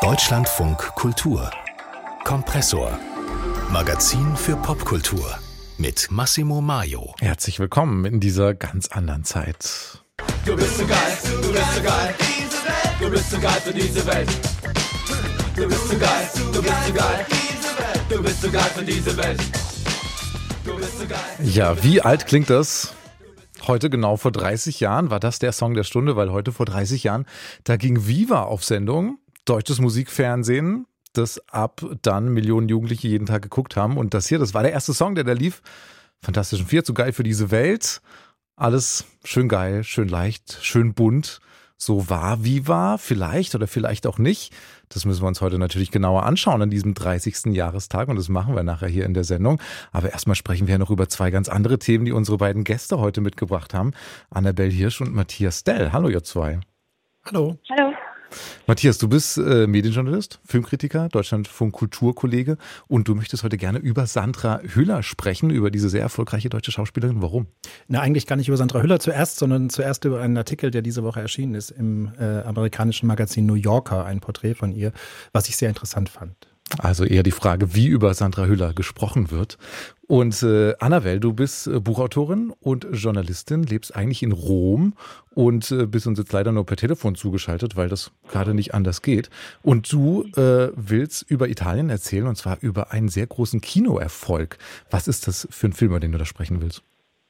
Deutschlandfunk Kultur Kompressor. Magazin für Popkultur mit Massimo Maio. Herzlich willkommen in dieser ganz anderen Zeit. Du bist so geil, du bist so geil, du bist so geil für diese Welt. Du bist so geil, du bist so geil, du bist so geil für diese Welt. Du bist so geil. Ja, wie alt klingt das? Heute genau vor 30 Jahren war das der Song der Stunde, weil heute vor 30 Jahren, da ging Viva auf Sendung, deutsches Musikfernsehen, das ab dann Millionen Jugendliche jeden Tag geguckt haben. Und das hier, das war der erste Song, der da lief. Fantastischen Vier, zu geil für diese Welt. Alles schön geil, schön leicht, schön bunt. So war Viva, vielleicht oder vielleicht auch nicht. Das müssen wir uns heute natürlich genauer anschauen an diesem 30. Jahrestag und das machen wir nachher hier in der Sendung. Aber erstmal sprechen wir noch über zwei ganz andere Themen, die unsere beiden Gäste heute mitgebracht haben. Annabelle Hirsch und Matthias Dell. Hallo ihr zwei. Hallo. Hallo. Matthias, du bist Medienjournalist, Filmkritiker, Deutschlandfunk Kulturkollege und du möchtest heute gerne über Sandra Hüller sprechen, über diese sehr erfolgreiche deutsche Schauspielerin. Warum? Na, eigentlich gar nicht über Sandra Hüller sondern zuerst über einen Artikel, der diese Woche erschienen ist im amerikanischen Magazin New Yorker, ein Porträt von ihr, was ich sehr interessant fand. Also eher die Frage, wie über Sandra Hüller gesprochen wird. Und Annabelle, du bist Buchautorin und Journalistin, lebst eigentlich in Rom und bist uns jetzt leider nur per Telefon zugeschaltet, weil das gerade nicht anders geht. Und du willst über Italien erzählen, und zwar über einen sehr großen Kinoerfolg. Was ist das für ein Film, über den du da sprechen willst?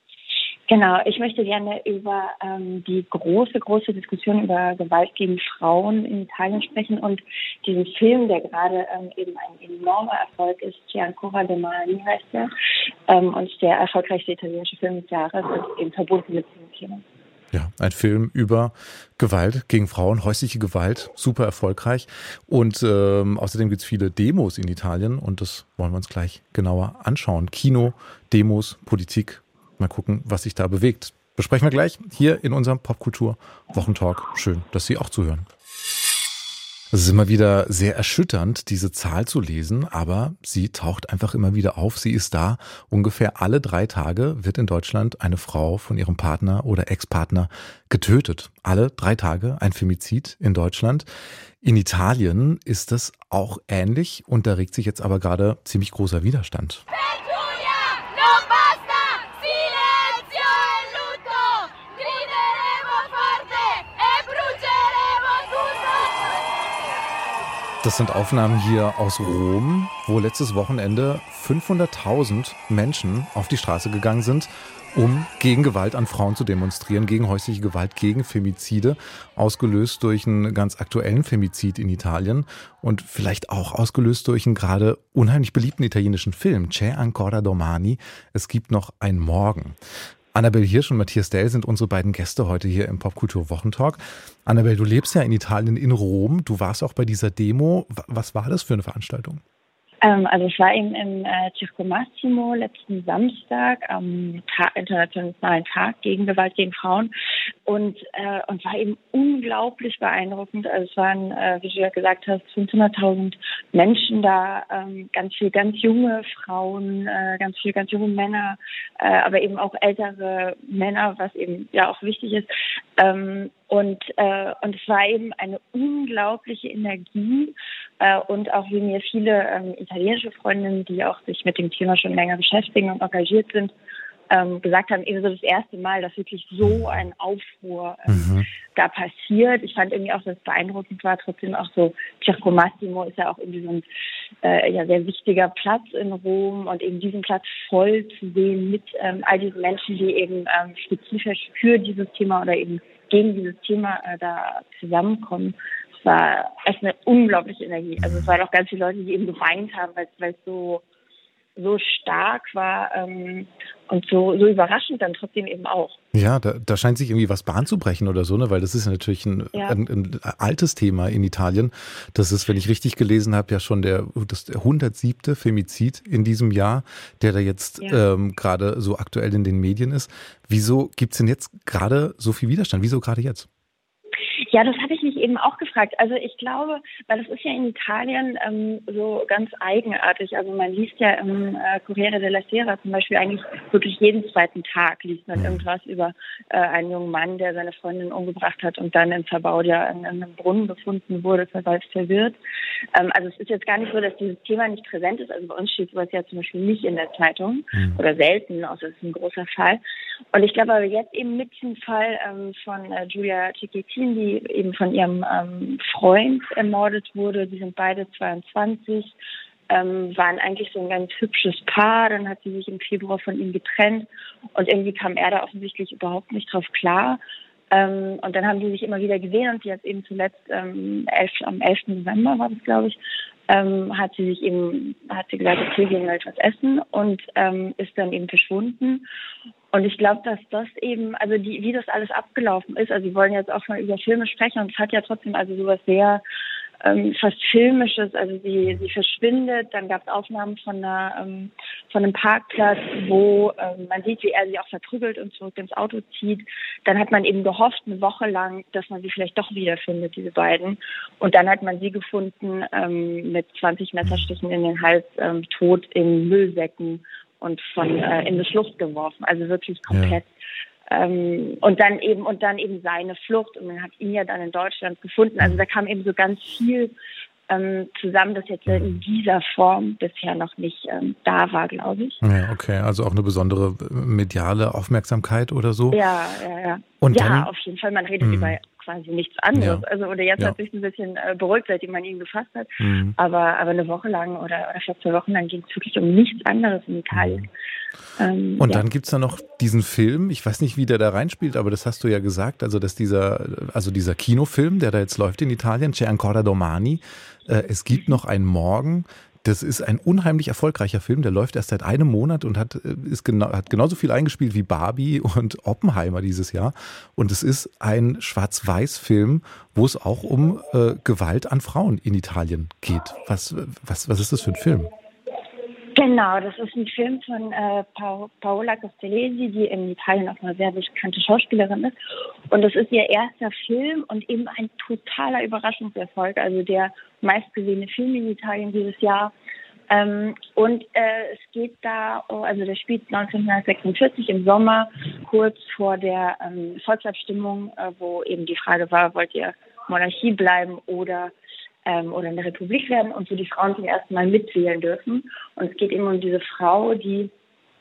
Genau, ich möchte gerne über die große Diskussion über Gewalt gegen Frauen in Italien sprechen und diesen Film, der gerade eben ein enormer Erfolg ist, C'è ancora domani heißt er, und der erfolgreichste italienische Film des Jahres ist eben verbunden mit diesem Thema. Ja, ein Film über Gewalt gegen Frauen, häusliche Gewalt, super erfolgreich. Und außerdem gibt es viele Demos in Italien und das wollen wir uns gleich genauer anschauen. Kino, Demos, Politik. Mal gucken, was sich da bewegt. Besprechen wir gleich hier in unserem Popkultur-Wochentalk. Schön, dass Sie auch zuhören. Es ist immer wieder sehr erschütternd, diese Zahl zu lesen, aber sie taucht einfach immer wieder auf. Sie ist da. Ungefähr alle 3 Tage wird in Deutschland eine Frau von ihrem Partner oder Ex-Partner getötet. Alle 3 Tage ein Femizid in Deutschland. In Italien ist das auch ähnlich und da regt sich jetzt aber gerade ziemlich großer Widerstand. Das sind Aufnahmen hier aus Rom, wo letztes Wochenende 500.000 Menschen auf die Straße gegangen sind, um gegen Gewalt an Frauen zu demonstrieren, gegen häusliche Gewalt, gegen Femizide, ausgelöst durch einen ganz aktuellen Femizid in Italien und vielleicht auch ausgelöst durch einen gerade unheimlich beliebten italienischen Film, C'è ancora domani, es gibt noch ein Morgen. Annabelle Hirsch und Matthias Dell sind unsere beiden Gäste heute hier im Popkultur-Wochentalk. Annabelle, du lebst ja in Italien, in Rom. Du warst auch bei dieser Demo. Was war das für eine Veranstaltung? Also ich war eben im Circo Massimo letzten Samstag am Internationalen Tag gegen Gewalt gegen Frauen und war eben unglaublich beeindruckend. Also es waren, wie du ja gesagt hast, 500.000 Menschen da, ganz viel ganz junge Frauen, ganz viel ganz junge Männer, aber eben auch ältere Männer, was eben ja auch wichtig ist. Und es war eben eine unglaubliche Energie und auch wie mir viele italienische Freundinnen, die auch sich mit dem Thema schon länger beschäftigen und engagiert sind, gesagt haben, eben so das erste Mal, dass wirklich so ein Aufruhr da passiert. Ich fand irgendwie auch, dass es beeindruckend war, trotzdem auch so, Circo Massimo ist ja auch irgendwie so ein sehr wichtiger Platz in Rom und eben diesen Platz voll zu sehen mit all diesen Menschen, die eben spezifisch für dieses Thema oder eben gegen dieses Thema da zusammenkommen. Es war echt eine unglaubliche Energie. Also es waren auch ganz viele Leute, die eben geweint haben, weil es so stark war und so überraschend dann trotzdem eben auch. Ja, da scheint sich irgendwie was Bahn zu brechen oder so, ne? Weil das ist ja natürlich ein altes Thema in Italien. Das ist, wenn ich richtig gelesen habe, ja schon der 107. Femizid in diesem Jahr, der da jetzt gerade so aktuell in den Medien ist. Wieso gibt's denn jetzt gerade so viel Widerstand? Wieso gerade jetzt? Ja, das habe ich mich eben auch gefragt. Also ich glaube, weil das ist ja in Italien so ganz eigenartig. Also man liest ja im Corriere della Sera zum Beispiel eigentlich wirklich jeden zweiten Tag liest man irgendwas über einen jungen Mann, der seine Freundin umgebracht hat und dann in Sabaudia in einem Brunnen gefunden wurde, verwirrt. Also es ist jetzt gar nicht so, dass dieses Thema nicht präsent ist. Also bei uns steht sowas ja zum Beispiel nicht in der Zeitung oder selten, außer es ist ein großer Fall. Und ich glaube aber jetzt eben mit dem Fall von Giulia Cecchettin, die eben von ihrem Freund ermordet wurde. Die sind beide 22, waren eigentlich so ein ganz hübsches Paar. Dann hat sie sich im Februar von ihm getrennt und irgendwie kam er da offensichtlich überhaupt nicht drauf klar. Und dann haben die sich immer wieder gesehen und sie hat eben zuletzt am 11. November war das, glaube ich, hat sie gesagt, okay, gehen wir etwas essen und ist dann eben verschwunden. Und ich glaube, dass das eben, also wie das alles abgelaufen ist, also wir wollen jetzt auch mal über Filme sprechen und es hat ja trotzdem also sowas sehr fast Filmisches, also sie verschwindet, dann gab es Aufnahmen von einem Parkplatz, wo man sieht, wie er sie auch verprügelt und zurück ins Auto zieht. Dann hat man eben gehofft, eine Woche lang, dass man sie vielleicht doch wiederfindet, diese beiden. Und dann hat man sie gefunden mit 20 Messerstichen in den Hals, tot in Müllsäcken und in eine Schlucht geworfen. Also wirklich komplett. Ja. Und dann eben seine Flucht. Und man hat ihn ja dann in Deutschland gefunden. Also da kam eben so ganz viel zusammen, das jetzt in dieser Form bisher noch nicht da war, glaube ich. Ja, okay. Also auch eine besondere mediale Aufmerksamkeit oder so? Ja. Und ja, dann, auf jeden Fall. Man redet über quasi nichts anderes. Ja. Also oder jetzt hat sich ein bisschen beruhigt, seitdem man ihn gefasst hat. Aber eine Woche lang oder fast 2 Wochen lang ging es wirklich um nichts anderes in Italien. Und dann gibt's da noch diesen Film, ich weiß nicht, wie der da reinspielt, aber das hast du ja gesagt, also dass dieser Kinofilm, der da jetzt läuft in Italien, C'è ancora domani, es gibt noch einen Morgen. Das ist ein unheimlich erfolgreicher Film, der läuft erst seit einem Monat und hat genauso viel eingespielt wie Barbie und Oppenheimer dieses Jahr. Und es ist ein Schwarz-Weiß-Film, wo es auch um Gewalt an Frauen in Italien geht. Was ist das für ein Film? Genau, das ist ein Film von Paola Castellesi, die in Italien auch eine sehr bekannte Schauspielerin ist. Und das ist ihr erster Film und eben ein totaler Überraschungserfolg, also der meistgesehene Film in Italien dieses Jahr. Es geht da, also der spielt 1946 im Sommer, kurz vor der Volksabstimmung, wo eben die Frage war, wollt ihr Monarchie bleiben oder eine Republik werden und wo die Frauen zum ersten Mal mitwählen dürfen. Und es geht eben um diese Frau, die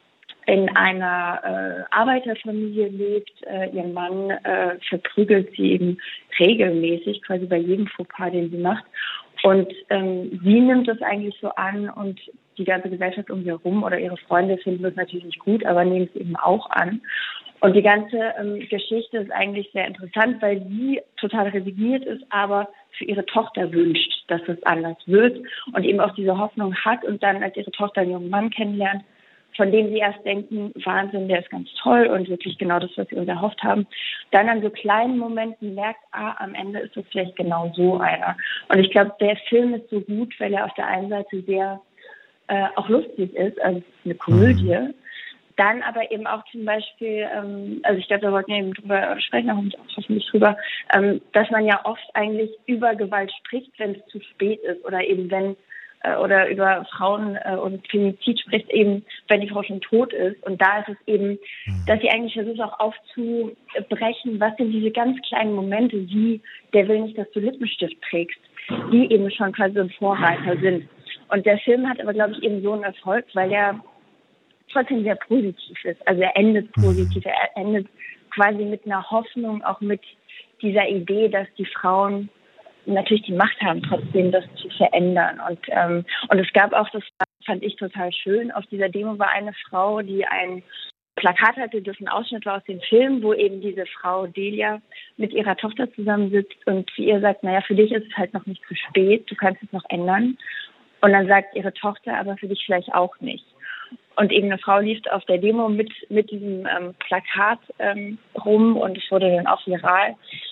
in einer Arbeiterfamilie lebt. Ihren Mann verprügelt sie eben regelmäßig, quasi bei jedem Fauxpas, den sie macht. Und sie nimmt das eigentlich so an und die ganze Gesellschaft um sie herum oder ihre Freunde finden das natürlich nicht gut, aber nehmen es eben auch an. Und die ganze Geschichte ist eigentlich sehr interessant, weil sie total resigniert ist, aber für ihre Tochter wünscht, dass es anders wird und eben auch diese Hoffnung hat und dann, als ihre Tochter einen jungen Mann kennenlernt, von dem sie erst denken, Wahnsinn, der ist ganz toll und wirklich genau das, was sie uns erhofft haben, dann an so kleinen Momenten merkt, am Ende ist es vielleicht genau so einer. Und ich glaube, der Film ist so gut, weil er auf der einen Seite sehr auch lustig ist, also es ist eine Komödie, dann aber eben auch zum Beispiel, also ich glaube, da wollten wir eben drüber sprechen, auch hoffentlich drüber, dass man ja oft eigentlich über Gewalt spricht, wenn es zu spät ist oder eben oder über Frauen und Femizid spricht eben, wenn die Frau schon tot ist. Und da ist es eben, dass sie eigentlich versucht auch aufzubrechen, was sind diese ganz kleinen Momente, wie der will nicht, dass du Lippenstift trägst, die eben schon quasi ein Vorreiter sind. Und der Film hat aber, glaube ich, eben so einen Erfolg, weil er trotzdem sehr positiv ist. Also er endet positiv, er endet quasi mit einer Hoffnung, auch mit dieser Idee, dass die Frauen natürlich die Macht haben, trotzdem das zu verändern. Und es gab auch, das fand ich total schön, auf dieser Demo war eine Frau, die ein Plakat hatte, das ein Ausschnitt war aus dem Film, wo eben diese Frau Delia mit ihrer Tochter zusammensitzt und zu ihr sagt, naja, für dich ist es halt noch nicht zu spät, du kannst es noch ändern. Und dann sagt ihre Tochter, aber für dich vielleicht auch nicht. Und eben eine Frau lief auf der Demo mit diesem Plakat rum und es wurde dann auch viral.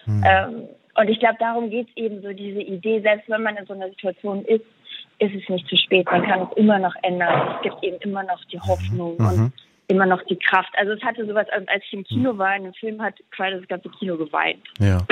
Und ich glaube, darum geht es eben so, diese Idee, selbst wenn man in so einer Situation ist es nicht zu spät. Man kann es immer noch ändern. Es gibt eben immer noch die Hoffnung. Und immer noch die Kraft. Also es hatte sowas, als ich im Kino war, in dem Film hat quasi das ganze Kino geweint. Ja.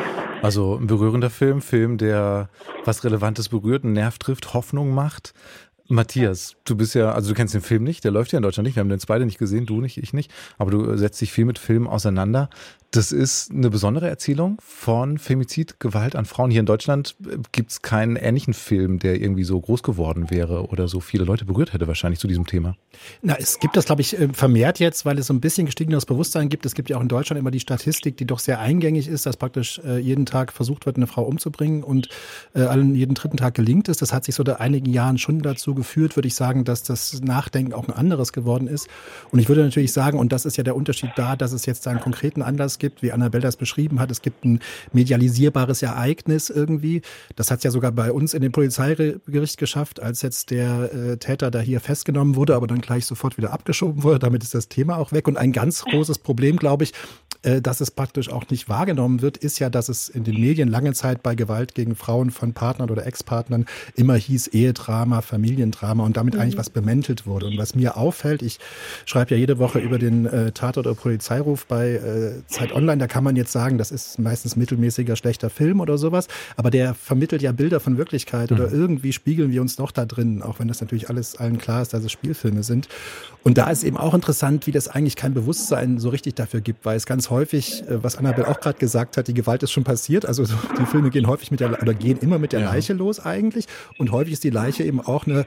Also ein berührender Film, der was Relevantes berührt, einen Nerv trifft, Hoffnung macht. Matthias, du kennst den Film nicht, der läuft ja in Deutschland nicht, wir haben den jetzt beide nicht gesehen, du nicht, ich nicht, aber du setzt dich viel mit Filmen auseinander. Das ist eine besondere Erzählung von Femizid, Gewalt an Frauen. Hier in Deutschland gibt es keinen ähnlichen Film, der irgendwie so groß geworden wäre oder so viele Leute berührt hätte wahrscheinlich zu diesem Thema. Na, es gibt das, glaube ich, vermehrt jetzt, weil es so ein bisschen gestiegenes Bewusstsein gibt. Es gibt ja auch in Deutschland immer die Statistik, die doch sehr eingängig ist, dass praktisch jeden Tag versucht wird, eine Frau umzubringen und jeden dritten Tag gelingt es. Das hat sich so seit einigen Jahren schon dazu geführt, würde ich sagen, dass das Nachdenken auch ein anderes geworden ist. Und ich würde natürlich sagen, und das ist ja der Unterschied da, dass es jetzt einen konkreten Anlass gibt, wie Annabelle das beschrieben hat. Es gibt ein medialisierbares Ereignis irgendwie. Das hat es ja sogar bei uns in dem Polizeigericht geschafft, als jetzt der Täter da hier festgenommen wurde, aber dann gleich sofort wieder abgeschoben wurde. Damit ist das Thema auch weg. Und ein ganz großes Problem, glaube ich, dass es praktisch auch nicht wahrgenommen wird, ist ja, dass es in den Medien lange Zeit bei Gewalt gegen Frauen von Partnern oder Ex-Partnern immer hieß Ehedrama, Familiendrama und damit eigentlich was bemäntelt wurde. Und was mir auffällt, ich schreibe ja jede Woche über den Tatort oder Polizeiruf bei Zeit Online, da kann man jetzt sagen, das ist meistens mittelmäßiger, schlechter Film oder sowas, aber der vermittelt ja Bilder von Wirklichkeit oder irgendwie spiegeln wir uns doch da drin, auch wenn das natürlich alles allen klar ist, dass es Spielfilme sind. Und da ist eben auch interessant, wie das eigentlich kein Bewusstsein so richtig dafür gibt, weil es ganz häufig, was Annabelle auch gerade gesagt hat, die Gewalt ist schon passiert, also die Filme gehen häufig gehen immer mit der Leiche los eigentlich und häufig ist die Leiche eben auch eine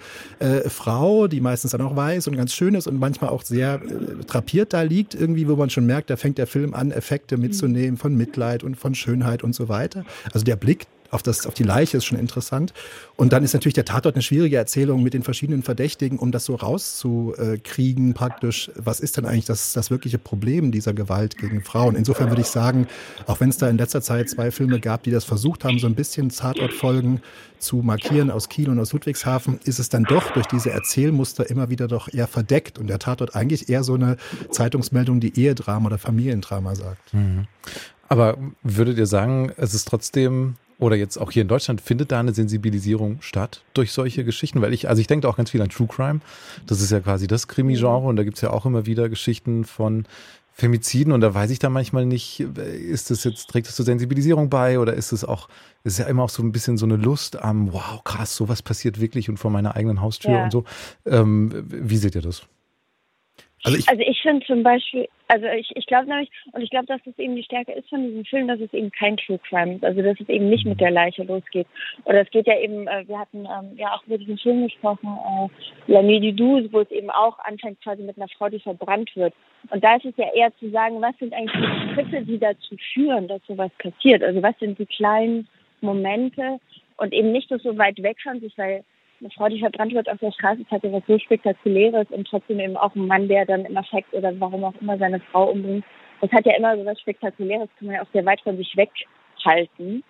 Frau, die meistens dann auch weiß und ganz schön ist und manchmal auch sehr drapiert da liegt, irgendwie, wo man schon merkt, da fängt der Film an, Effekte mitzunehmen von Mitleid und von Schönheit und so weiter. Also der Blick auf die Leiche ist schon interessant. Und dann ist natürlich der Tatort eine schwierige Erzählung mit den verschiedenen Verdächtigen, um das so rauszukriegen praktisch. Was ist denn eigentlich das wirkliche Problem dieser Gewalt gegen Frauen? Insofern würde ich sagen, auch wenn es da in letzter Zeit 2 Filme gab, die das versucht haben, so ein bisschen Tatortfolgen zu markieren aus Kiel und aus Ludwigshafen, ist es dann doch durch diese Erzählmuster immer wieder doch eher verdeckt. Und der Tatort eigentlich eher so eine Zeitungsmeldung, die Ehedrama oder Familiendrama sagt. Mhm. Aber würdet ihr sagen, es ist trotzdem, oder jetzt auch hier in Deutschland, findet da eine Sensibilisierung statt durch solche Geschichten? Weil ich denke auch ganz viel an True Crime. Das ist ja quasi das Krimi-Genre und da gibt es ja auch immer wieder Geschichten von Femiziden und da weiß ich dann manchmal nicht, trägt das zur Sensibilisierung bei oder ist es ja immer auch so ein bisschen so eine Lust am, wow, krass, sowas passiert wirklich und vor meiner eigenen Haustür und so. Wie seht ihr das? Also ich finde zum Beispiel, ich glaube nämlich, und ich glaube, dass das eben die Stärke ist von diesem Film, dass es eben kein True Crime ist, also dass es eben nicht mit der Leiche losgeht. Oder es geht ja eben, wir hatten ja auch über diesen Film gesprochen, La Nuit du 12, wo es eben auch anfängt quasi mit einer Frau, die verbrannt wird. Und da ist es ja eher zu sagen, was sind eigentlich die Schritte, die dazu führen, dass sowas passiert? Also was sind die kleinen Momente und eben nicht so weit weg von sich, weil eine Frau, die verbrannt wird auf der Straße, ist halt etwas so Spektakuläres und trotzdem eben auch ein Mann, der dann im Affekt oder warum auch immer seine Frau umbringt. Das hat ja immer so was Spektakuläres, kann man ja auch sehr weit von sich weghalten.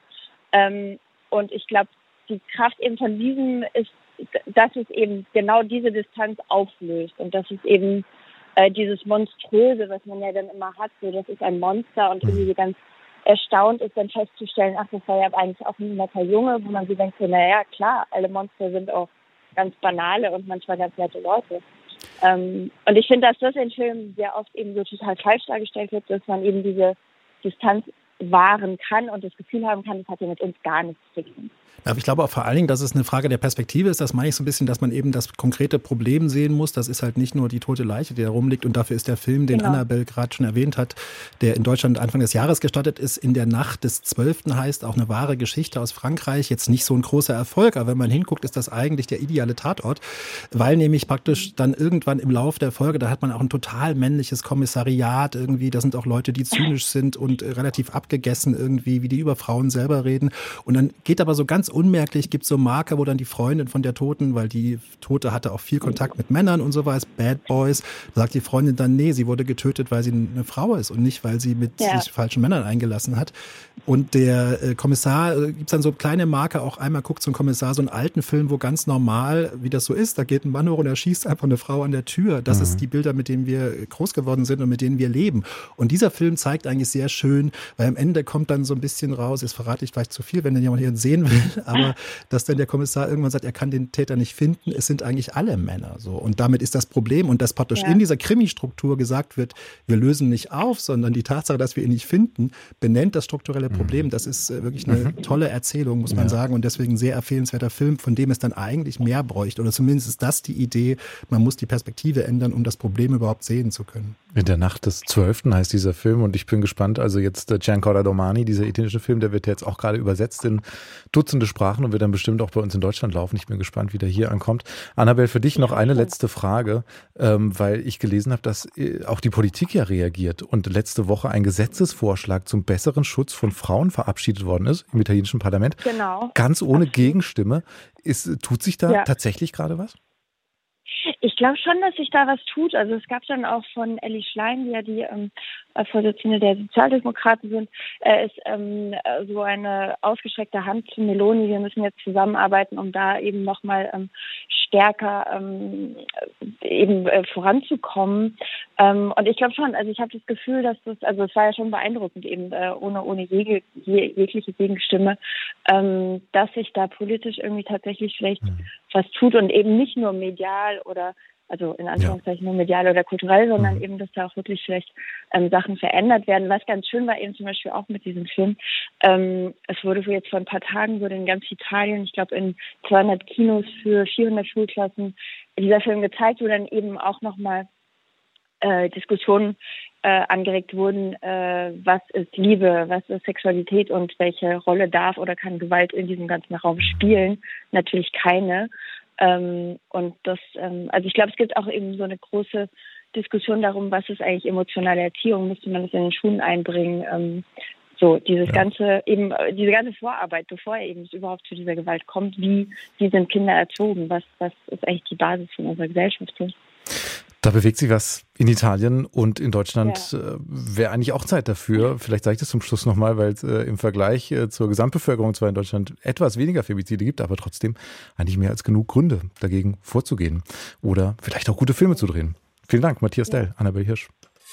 Und ich glaube, die Kraft eben von diesem ist, dass es eben genau diese Distanz auflöst und dass es eben dieses Monströse, was man ja dann immer hat, so das ist ein Monster und irgendwie so ganz erstaunt ist, dann festzustellen, ach, das war ja eigentlich auch ein netter Junge, wo man sich denkt, so, naja, klar, alle Monster sind auch ganz banale und manchmal ganz nette Leute. Und ich finde, dass das in Filmen sehr oft eben so total falsch dargestellt wird, dass man eben diese Distanz wahren kann und das Gefühl haben kann, das hat ja mit uns gar nichts zu tun. Aber ich glaube auch vor allen Dingen, dass es eine Frage der Perspektive ist. Das meine ich so ein bisschen, dass man eben das konkrete Problem sehen muss. Das ist halt nicht nur die tote Leiche, die da rumliegt. Und dafür ist der Film, den Annabelle gerade schon erwähnt hat, der in Deutschland Anfang des Jahres gestartet ist, In der Nacht des 12. heißt, auch eine wahre Geschichte aus Frankreich. Jetzt nicht so ein großer Erfolg, aber wenn man hinguckt, ist das eigentlich der ideale Tatort. Weil nämlich praktisch dann irgendwann im Lauf der Folge, da hat man auch ein total männliches Kommissariat irgendwie. Da sind auch Leute, die zynisch sind und relativ abgegessen irgendwie, wie die über Frauen selber reden. Und dann geht aber so ganz unmerklich, gibt es so Marker, wo dann die Freundin von der Toten, weil die Tote hatte auch viel Kontakt mit Männern und so was, Bad Boys, da sagt die Freundin dann, nee, sie wurde getötet, weil sie eine Frau ist und nicht, weil sie mit sich falschen Männern eingelassen hat. Und der Kommissar, gibt es dann so kleine Marker, auch einmal guckt so ein Kommissar so einen alten Film, wo ganz normal, wie das so ist, da geht ein Mann hoch und er schießt einfach eine Frau an der Tür. Das ist die Bilder, mit denen wir groß geworden sind und mit denen wir leben. Und dieser Film zeigt eigentlich sehr schön, weil am Ende kommt dann so ein bisschen raus, jetzt verrate ich vielleicht zu viel, wenn denn jemand hier sehen will, aber dass dann der Kommissar irgendwann sagt, er kann den Täter nicht finden, es sind eigentlich alle Männer so. Und damit ist das Problem, und dass praktisch in dieser Krimi-Struktur gesagt wird, wir lösen nicht auf, sondern die Tatsache, dass wir ihn nicht finden, benennt das strukturelle Problem. Das ist wirklich eine tolle Erzählung, muss man sagen, und deswegen ein sehr empfehlenswerter Film, von dem es dann eigentlich mehr bräuchte. Oder zumindest ist das die Idee, man muss die Perspektive ändern, um das Problem überhaupt sehen zu können. In der Nacht des 12. heißt dieser Film, und ich bin gespannt, also jetzt Giancarlo Domani, dieser italienische Film, der wird jetzt auch gerade übersetzt in Dutzende Sprachen und wird dann bestimmt auch bei uns in Deutschland laufen. Ich bin gespannt, wie der hier ankommt. Annabel, für dich noch eine letzte Frage, weil ich gelesen habe, dass auch die Politik ja reagiert und letzte Woche ein Gesetzesvorschlag zum besseren Schutz von Frauen verabschiedet worden ist im italienischen Parlament. Genau. Ganz ohne Gegenstimme. Tut sich da tatsächlich gerade was? Ich glaube schon, dass sich da was tut. Also es gab dann auch von Elli Schlein, die ja die Vorsitzende der Sozialdemokraten sind, ist so eine ausgestreckte Hand zu Meloni. Wir müssen jetzt zusammenarbeiten, um da eben nochmal stärker voranzukommen. Und ich glaube schon, also ich habe das Gefühl, dass es war ja schon beeindruckend, eben ohne jegliche Gegenstimme, dass sich da politisch irgendwie tatsächlich vielleicht was tut und eben nicht nur medial oder also in Anführungszeichen nur medial oder kulturell, sondern eben, dass da auch wirklich vielleicht Sachen verändert werden. Was ganz schön war eben zum Beispiel auch mit diesem Film, es wurde jetzt vor ein paar Tagen, wurde in ganz Italien, ich glaube in 200 Kinos für 400 Schulklassen dieser Film gezeigt, wo dann eben auch nochmal Diskussionen angeregt wurden, was ist Liebe, was ist Sexualität und welche Rolle darf oder kann Gewalt in diesem ganzen Raum spielen? Natürlich keine. Und das, also ich glaube, es gibt auch eben so eine große Diskussion darum, was ist eigentlich emotionale Erziehung, müsste man das in den Schulen einbringen, so diese ganze Vorarbeit, bevor eben es überhaupt zu dieser Gewalt kommt, wie sind Kinder erzogen, was ist eigentlich die Basis von unserer Gesellschaft? Da bewegt sich was in Italien und in Deutschland wäre eigentlich auch Zeit dafür. Vielleicht sage ich das zum Schluss nochmal, weil es im Vergleich zur Gesamtbevölkerung zwar in Deutschland etwas weniger Femizide gibt, aber trotzdem eigentlich mehr als genug Gründe dagegen vorzugehen oder vielleicht auch gute Filme zu drehen. Vielen Dank, Matthias Dell, Annabel Hirsch.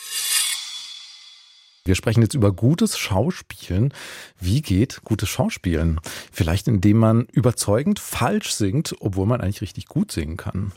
Wir sprechen jetzt über gutes Schauspielen. Wie geht gutes Schauspielen? Vielleicht indem man überzeugend falsch singt, obwohl man eigentlich richtig gut singen kann.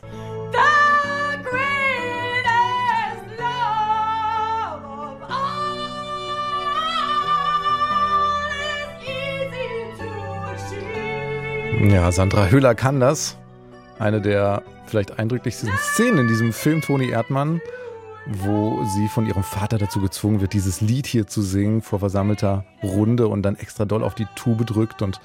Ja, Sandra Hüller kann das. Eine der vielleicht eindrücklichsten Szenen in diesem Film Toni Erdmann, wo sie von ihrem Vater dazu gezwungen wird, dieses Lied hier zu singen vor versammelter Runde und dann extra doll auf die Tube drückt. Und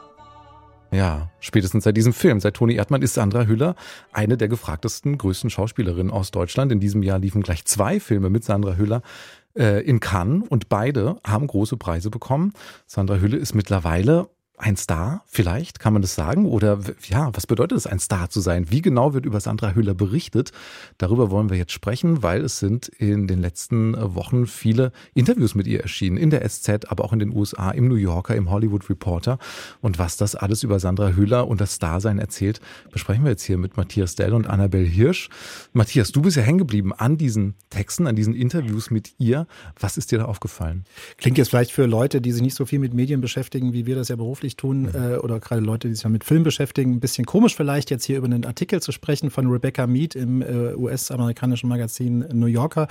ja, spätestens seit diesem Film, seit Toni Erdmann, ist Sandra Hüller eine der gefragtesten, größten Schauspielerinnen aus Deutschland. In diesem Jahr liefen gleich 2 Filme mit Sandra Hüller in Cannes und beide haben große Preise bekommen. Sandra Hüller ist mittlerweile ein Star, vielleicht, kann man das sagen? Oder ja, was bedeutet es, ein Star zu sein? Wie genau wird über Sandra Hüller berichtet? Darüber wollen wir jetzt sprechen, weil es sind in den letzten Wochen viele Interviews mit ihr erschienen. In der SZ, aber auch in den USA, im New Yorker, im Hollywood Reporter. Und was das alles über Sandra Hüller und das Starsein erzählt, besprechen wir jetzt hier mit Matthias Dell und Annabel Hirsch. Matthias, du bist ja hängen geblieben an diesen Texten, an diesen Interviews mit ihr. Was ist dir da aufgefallen? Klingt jetzt vielleicht für Leute, die sich nicht so viel mit Medien beschäftigen, wie wir das ja beruflich tun, oder gerade Leute, die sich mit Film beschäftigen, ein bisschen komisch vielleicht, jetzt hier über einen Artikel zu sprechen von Rebecca Mead im US-amerikanischen Magazin New Yorker,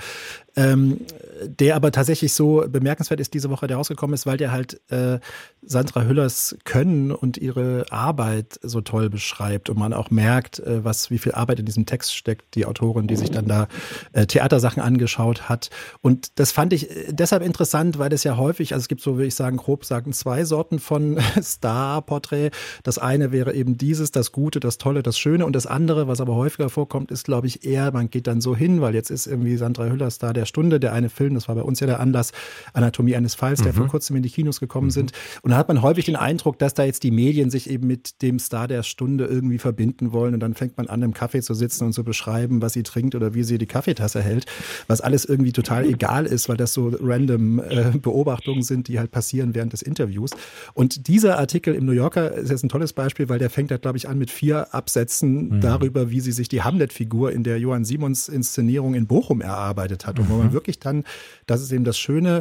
der aber tatsächlich so bemerkenswert ist, diese Woche, der rausgekommen ist, weil der halt Sandra Hüllers Können und ihre Arbeit so toll beschreibt und man auch merkt, wie viel Arbeit in diesem Text steckt, die Autorin, die sich dann da Theatersachen angeschaut hat. Und das fand ich deshalb interessant, weil das ja häufig, also es gibt so, würde ich sagen, grob sagen, 2 Sorten von Star-Porträt. Das eine wäre eben dieses, das Gute, das Tolle, das Schöne, und das andere, was aber häufiger vorkommt, ist, glaube ich, eher, man geht dann so hin, weil jetzt ist irgendwie Sandra Hüller Star der Stunde, der eine Film, das war bei uns ja der Anlass, Anatomie eines Falls, der vor kurzem in die Kinos gekommen sind. Und da hat man häufig den Eindruck, dass da jetzt die Medien sich eben mit dem Star der Stunde irgendwie verbinden wollen, und dann fängt man an, im Café zu sitzen und zu beschreiben, was sie trinkt oder wie sie die Kaffeetasse hält, was alles irgendwie total egal ist, weil das so random Beobachtungen sind, die halt passieren während des Interviews. Und dieser Artikel im New Yorker ist jetzt ein tolles Beispiel, weil der fängt halt, glaube ich, an mit 4 Absätzen darüber, wie sie sich die Hamlet-Figur in der Johann Simons Inszenierung in Bochum erarbeitet hat. Und wo man wirklich dann, das ist eben das Schöne,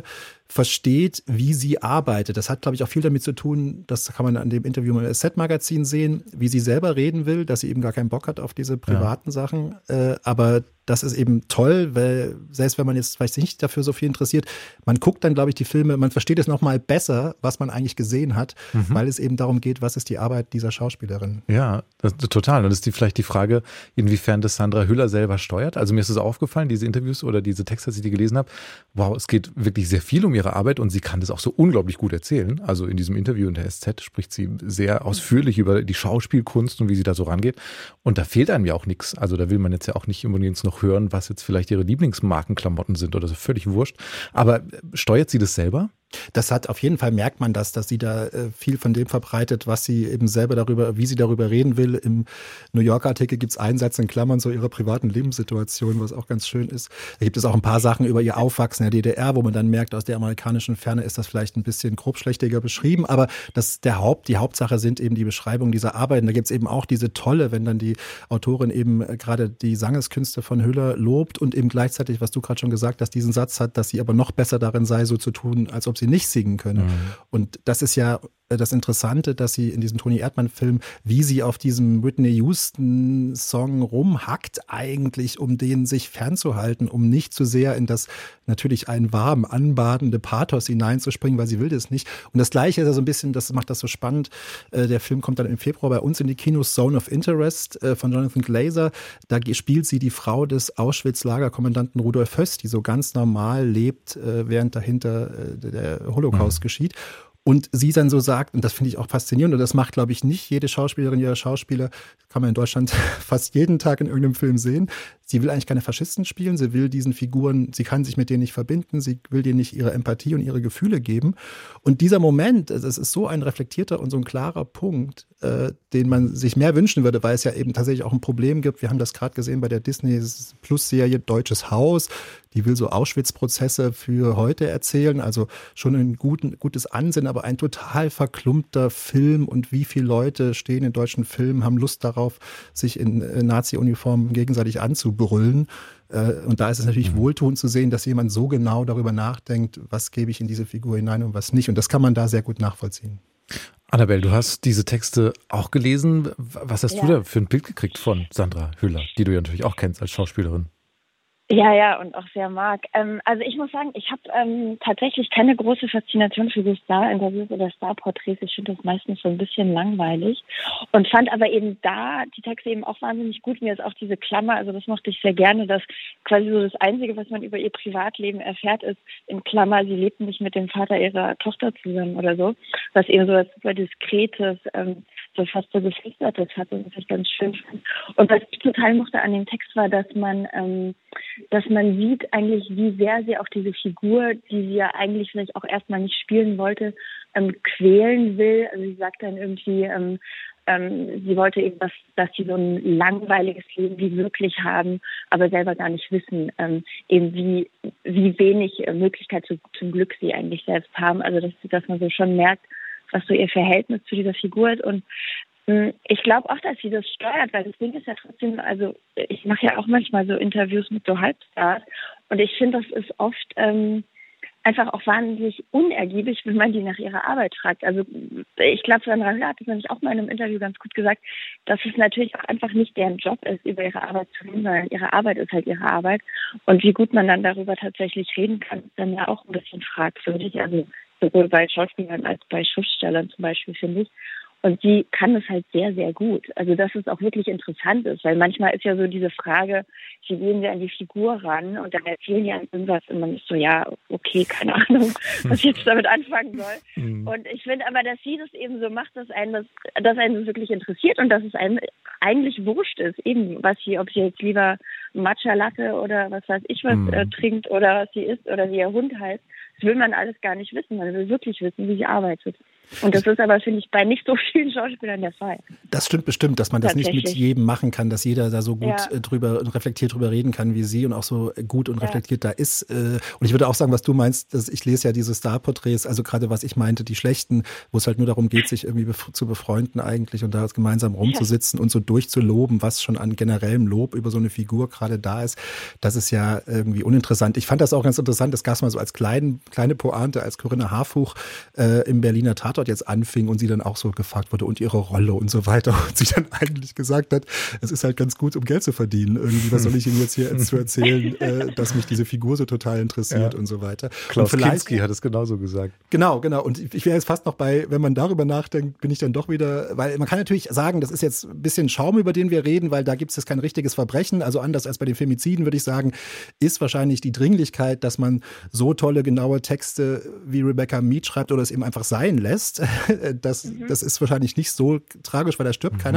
versteht, wie sie arbeitet. Das hat, glaube ich, auch viel damit zu tun, das kann man an dem Interview im SZ-Magazin sehen, wie sie selber reden will, dass sie eben gar keinen Bock hat auf diese privaten Sachen. Aber das ist eben toll, weil selbst wenn man jetzt vielleicht sich nicht dafür so viel interessiert, man guckt dann, glaube ich, die Filme, man versteht es nochmal besser, was man eigentlich gesehen hat, weil es eben darum geht, was ist die Arbeit dieser Schauspielerin. Ja, total. Und das ist vielleicht die Frage, inwiefern das Sandra Hüller selber steuert. Also mir ist es aufgefallen, diese Interviews oder diese Texte, als ich die gelesen habe, wow, es geht wirklich sehr viel um ihre Arbeit und sie kann das auch so unglaublich gut erzählen. Also in diesem Interview in der SZ spricht sie sehr ausführlich über die Schauspielkunst und wie sie da so rangeht. Und da fehlt einem ja auch nichts. Also da will man jetzt ja auch nicht unbedingt noch hören, was jetzt vielleicht ihre Lieblingsmarkenklamotten sind oder so, völlig wurscht. Aber steuert sie das selber? Das hat auf jeden Fall, merkt man das, dass sie da viel von dem verbreitet, was sie eben selber darüber, wie sie darüber reden will. Im New Yorker Artikel gibt es einen Satz in Klammern so ihrer privaten Lebenssituation, was auch ganz schön ist. Da gibt es auch ein paar Sachen über ihr Aufwachsen in der DDR, wo man dann merkt, aus der amerikanischen Ferne ist das vielleicht ein bisschen grobschlächtiger beschrieben, aber die Hauptsache sind eben die Beschreibung dieser Arbeit. Und da gibt es eben auch diese tolle, wenn dann die Autorin eben gerade die Sangeskünste von Hüller lobt und eben gleichzeitig, was du gerade schon gesagt hast, diesen Satz hat, dass sie aber noch besser darin sei, so zu tun, als ob sie nicht singen können. Und das ist ja das Interessante, dass sie in diesem Toni Erdmann-Film, wie sie auf diesem Whitney Houston-Song rumhackt eigentlich, um den sich fernzuhalten, um nicht zu sehr in das natürlich ein warm anbadende Pathos hineinzuspringen, weil sie will das nicht. Und das Gleiche ist ja so ein bisschen, das macht das so spannend, der Film kommt dann im Februar bei uns in die Kinos, Zone of Interest von Jonathan Glazer. Da spielt sie die Frau des Auschwitz-Lagerkommandanten Rudolf Höss, die so ganz normal lebt, während dahinter der Holocaust geschieht. Und sie dann so sagt, und das finde ich auch faszinierend, und das macht, glaube ich, nicht jede Schauspielerin, jeder Schauspieler, kann man in Deutschland fast jeden Tag in irgendeinem Film sehen. Sie will eigentlich keine Faschisten spielen, sie will diesen Figuren, sie kann sich mit denen nicht verbinden, sie will denen nicht ihre Empathie und ihre Gefühle geben. Und dieser Moment, das ist so ein reflektierter und so ein klarer Punkt, den man sich mehr wünschen würde, weil es ja eben tatsächlich auch ein Problem gibt. Wir haben das gerade gesehen bei der Disney-Plus-Serie Deutsches Haus. Die will so Auschwitz-Prozesse für heute erzählen, also schon ein gutes Ansinnen, aber ein total verklumpter Film. Und wie viele Leute stehen in deutschen Filmen, haben Lust darauf, sich in Nazi-Uniformen gegenseitig anzubrüllen. Und da ist es natürlich wohltuend zu sehen, dass jemand so genau darüber nachdenkt, was gebe ich in diese Figur hinein und was nicht. Und das kann man da sehr gut nachvollziehen. Annabelle, du hast diese Texte auch gelesen. Was hast du da für ein Bild gekriegt von Sandra Hüller, die du ja natürlich auch kennst als Schauspielerin? Ja, und auch sehr mag. Also ich muss sagen, ich habe tatsächlich keine große Faszination für so Star-Interviews oder Star-Porträts. Ich finde das meistens so ein bisschen langweilig und fand aber eben da die Texte eben auch wahnsinnig gut. Mir ist auch diese Klammer, also das mochte ich sehr gerne, dass quasi so das Einzige, was man über ihr Privatleben erfährt, ist in Klammer, sie lebten nicht mit dem Vater ihrer Tochter zusammen oder so, was eben so was super Diskretes, so fast so Geflüstertes hat und was ich ganz schön fand. Und was ich total mochte an dem Text war, dass man sieht eigentlich, wie sehr sie auch diese Figur, die sie ja eigentlich vielleicht auch erstmal nicht spielen wollte, quälen will. Also sie sagt dann irgendwie, sie wollte eben, dass sie so ein langweiliges Leben wie wirklich haben, aber selber gar nicht wissen, eben wie wenig Möglichkeit zum Glück sie eigentlich selbst haben. Also dass man so schon merkt, was so ihr Verhältnis zu dieser Figur ist. Und ich glaube auch, dass sie das steuert, weil das Ding ist ja trotzdem, also ich mache ja auch manchmal so Interviews mit so Halbstars und ich finde, das ist oft einfach auch wahnsinnig unergiebig, wenn man die nach ihrer Arbeit fragt. Also ich glaube, Sandra Hüller hat das nämlich auch mal in einem Interview ganz gut gesagt, dass es natürlich auch einfach nicht deren Job ist, über ihre Arbeit zu reden, sondern ihre Arbeit ist halt ihre Arbeit. Und wie gut man dann darüber tatsächlich reden kann, ist dann ja auch ein bisschen fragwürdig. Also sowohl bei Schauspielern als bei Schriftstellern zum Beispiel, finde ich. Und sie kann es halt sehr, sehr gut. Also dass es auch wirklich interessant ist, weil manchmal ist ja so diese Frage, wie gehen wir an die Figur ran und dann erzählen die an irgendwas und man ist so, ja, okay, keine Ahnung, was ich jetzt damit anfangen soll. Und ich finde aber, dass sie das eben so macht, dass einen das wirklich interessiert und dass es einem eigentlich wurscht ist, eben ob sie jetzt lieber Matcha Latte oder was weiß ich was trinkt oder was sie isst oder wie ihr Hund heißt. Das will man alles gar nicht wissen. Man will wirklich wissen, wie sie arbeitet. Und das ist aber, finde ich, bei nicht so vielen Schauspielern der Fall. Das stimmt bestimmt, dass man das nicht mit jedem machen kann, dass jeder da so gut drüber und reflektiert drüber reden kann wie sie und auch so gut und reflektiert da ist. Und ich würde auch sagen, was du meinst, dass ich lese ja diese Star-Porträts, also gerade was ich meinte, die schlechten, wo es halt nur darum geht, sich irgendwie zu befreunden eigentlich und da gemeinsam rumzusitzen und so durchzuloben, was schon an generellem Lob über so eine Figur gerade da ist. Das ist ja irgendwie uninteressant. Ich fand das auch ganz interessant, das gab es mal so als kleine Pointe, als Corinna Harfuch im Berliner Tatort jetzt anfing und sie dann auch so gefragt wurde und ihre Rolle und so weiter und sie dann eigentlich gesagt hat, es ist halt ganz gut, um Geld zu verdienen. Irgendwie, was soll ich Ihnen jetzt hier zu erzählen, dass mich diese Figur so total interessiert und so weiter. Klaus Kinski hat es genauso gesagt. Genau. Und ich wäre jetzt fast noch bei, wenn man darüber nachdenkt, bin ich dann doch wieder, weil man kann natürlich sagen, das ist jetzt ein bisschen Schaum, über den wir reden, weil da gibt es jetzt kein richtiges Verbrechen. Also anders als bei den Femiziden, würde ich sagen, ist wahrscheinlich die Dringlichkeit, dass man so tolle, genaue Texte wie Rebecca Mead schreibt oder es eben einfach sein lässt. Das ist wahrscheinlich nicht so tragisch, weil da stirbt keiner.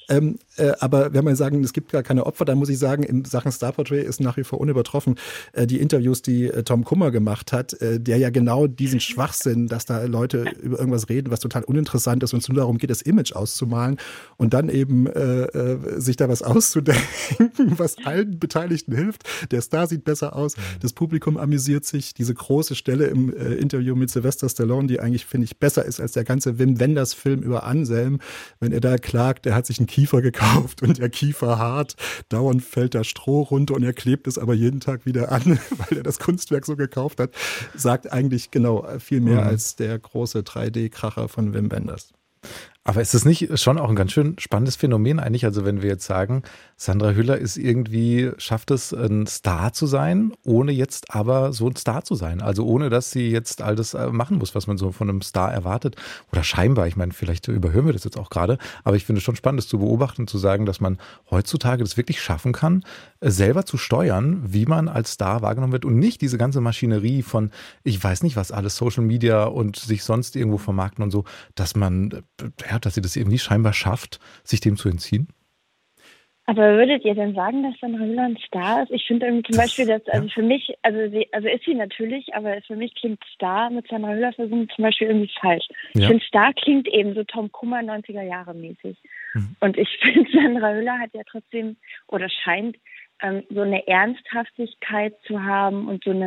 Aber wenn man sagen, es gibt gar keine Opfer, dann muss ich sagen, in Sachen Star Portrait ist nach wie vor unübertroffen die Interviews, die Tom Kummer gemacht hat, der ja genau diesen Schwachsinn, dass da Leute über irgendwas reden, was total uninteressant ist und es nur darum geht, das Image auszumalen und dann eben sich da was auszudenken, was allen Beteiligten hilft. Der Star sieht besser aus, das Publikum amüsiert sich. Diese große Stelle im Interview mit Sylvester Stallone, die eigentlich, finde ich, besser ist als der ganze Wim Wenders-Film über Anselm, wenn er da klagt, er hat sich einen Kiefer gekauft und der Kiefer hart, dauernd fällt da Stroh runter und er klebt es aber jeden Tag wieder an, weil er das Kunstwerk so gekauft hat, sagt eigentlich genau viel mehr als der große 3D-Kracher von Wim Wenders. Aber ist es nicht schon auch ein ganz schön spannendes Phänomen eigentlich? Also wenn wir jetzt sagen, Sandra Hüller ist irgendwie, schafft es, ein Star zu sein, ohne jetzt aber so ein Star zu sein. Also ohne, dass sie jetzt all das machen muss, was man so von einem Star erwartet. Oder scheinbar, ich meine, vielleicht überhören wir das jetzt auch gerade, aber ich finde es schon spannend, das zu beobachten, zu sagen, dass man heutzutage das wirklich schaffen kann, selber zu steuern, wie man als Star wahrgenommen wird und nicht diese ganze Maschinerie von, ich weiß nicht was alles, Social Media und sich sonst irgendwo vermarkten und so, dass man, dass sie das irgendwie scheinbar schafft, sich dem zu entziehen? Aber würdet ihr denn sagen, dass Sandra Hüller ein Star ist? Ich finde irgendwie zum Beispiel, dass, also für mich, also ist sie natürlich, aber für mich klingt Star mit Sandra Hüller versuchen zum Beispiel irgendwie falsch. Ja. Ich finde, Star klingt eben so Tom Kummer 90er Jahre mäßig. Und ich finde, Sandra Hüller hat ja trotzdem, oder scheint, so eine Ernsthaftigkeit zu haben und so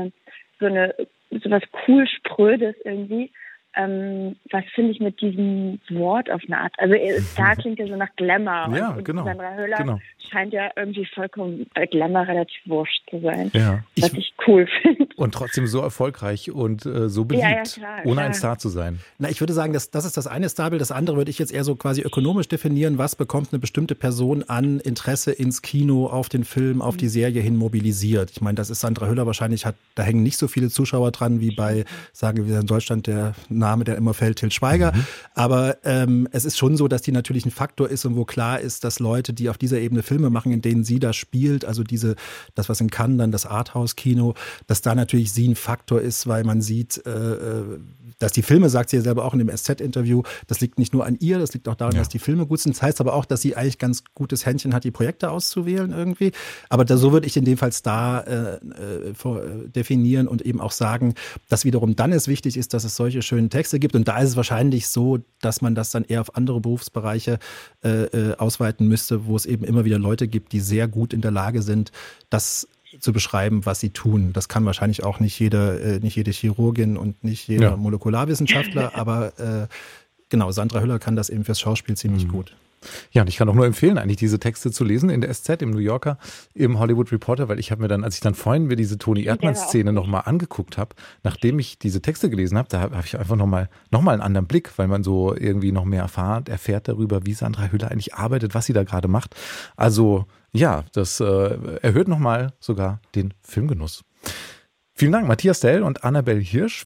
was cool Sprödes irgendwie. Was finde ich mit diesem Wort auf eine Art, also Star klingt ja so nach Glamour. Ja, und genau. Sandra Hüller scheint ja irgendwie vollkommen Glamour relativ wurscht zu sein, ja. Was ich cool finde. Und trotzdem so erfolgreich und so beliebt, klar, ohne ein Star zu sein. Na, ich würde sagen, das ist das eine Starbild, das andere würde ich jetzt eher so quasi ökonomisch definieren, was bekommt eine bestimmte Person an Interesse ins Kino, auf den Film, auf die Serie hin mobilisiert. Ich meine, das ist Sandra Hüller wahrscheinlich, da hängen nicht so viele Zuschauer dran, wie bei, sagen wir in Deutschland, der Name, der immer fällt, Til Schweiger. Aber es ist schon so, dass die natürlich ein Faktor ist und wo klar ist, dass Leute, die auf dieser Ebene Filme machen, in denen sie da spielt, also das, was in Cannes dann das Arthouse-Kino, dass da natürlich sie ein Faktor ist, weil man sieht, dass die Filme, sagt sie ja selber auch in dem SZ-Interview, das liegt nicht nur an ihr, das liegt auch daran, dass die Filme gut sind. Das heißt aber auch, dass sie eigentlich ganz gutes Händchen hat, die Projekte auszuwählen irgendwie. Aber so würde ich in dem Fall Star definieren und eben auch sagen, dass wiederum dann es wichtig ist, dass es solche schönen Texte gibt. Und da ist es wahrscheinlich so, dass man das dann eher auf andere Berufsbereiche ausweiten müsste, wo es eben immer wieder Leute gibt, die sehr gut in der Lage sind, das zu beschreiben, was sie tun. Das kann wahrscheinlich auch nicht jede Chirurgin und nicht jeder Molekularwissenschaftler, aber genau, Sandra Hüller kann das eben fürs Schauspiel ziemlich gut. Ja, und ich kann auch nur empfehlen, eigentlich diese Texte zu lesen in der SZ, im New Yorker, im Hollywood Reporter, weil ich habe mir dann, als ich dann vorhin mir diese Toni Erdmann-Szene nochmal angeguckt habe, nachdem ich diese Texte gelesen habe, da habe ich einfach nochmal einen anderen Blick, weil man so irgendwie noch mehr erfährt darüber, wie Sandra Hüller eigentlich arbeitet, was sie da gerade macht. Also ja, das erhöht nochmal sogar den Filmgenuss. Vielen Dank, Matthias Dell und Annabel Hirsch.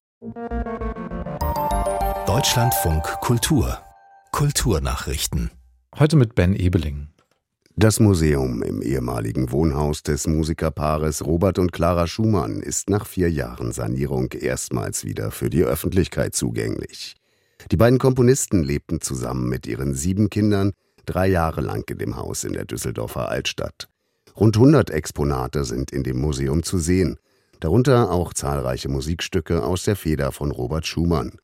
Deutschlandfunk Kultur. Kulturnachrichten. Heute mit Ben Ebeling. Das Museum im ehemaligen Wohnhaus des Musikerpaares Robert und Clara Schumann ist nach 4 Jahren Sanierung erstmals wieder für die Öffentlichkeit zugänglich. Die beiden Komponisten lebten zusammen mit ihren 7 Kindern 3 Jahre lang in dem Haus in der Düsseldorfer Altstadt. Rund 100 Exponate sind in dem Museum zu sehen, darunter auch zahlreiche Musikstücke aus der Feder von Robert Schumann.